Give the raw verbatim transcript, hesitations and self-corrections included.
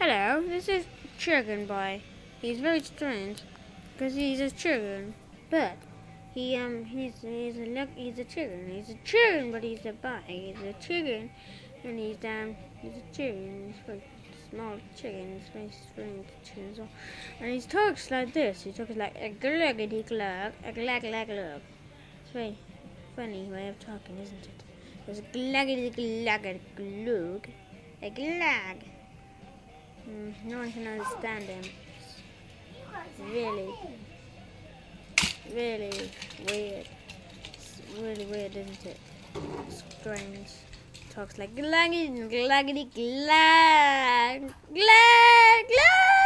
Hello, this is Chicken Boy. He's very strange because he's a chicken, but he um he's he's a look he's a chicken. He's a chicken, but he's a boy. He's a chicken, and he's um he's a chicken. He's very small chicken. He's very strange chicken as well. And he talks like this. He talks like a gluggity glug, a glug glug glug. It's very funny way of talking, isn't it? There's a gluggity gluggity glug, a glug. Mm, no one can understand him. It's really, really weird. It's really weird, isn't it? Strange. Talks like glaggity, glaggity, glag, glag, glag.